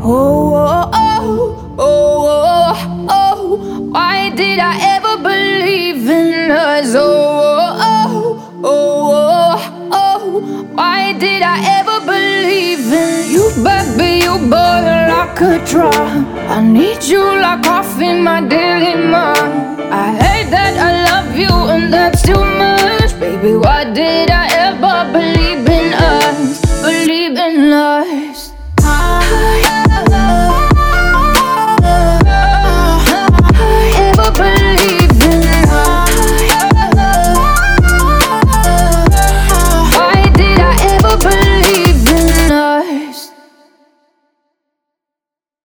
Oh, oh, oh, oh, oh, oh. Why did I ever believe in us? Oh, oh, oh, oh, oh. Why did I ever believe in you, baby? You boil like a drum. I need you like coffee, my daily mom. I hate that I love you and that's too much, baby. Why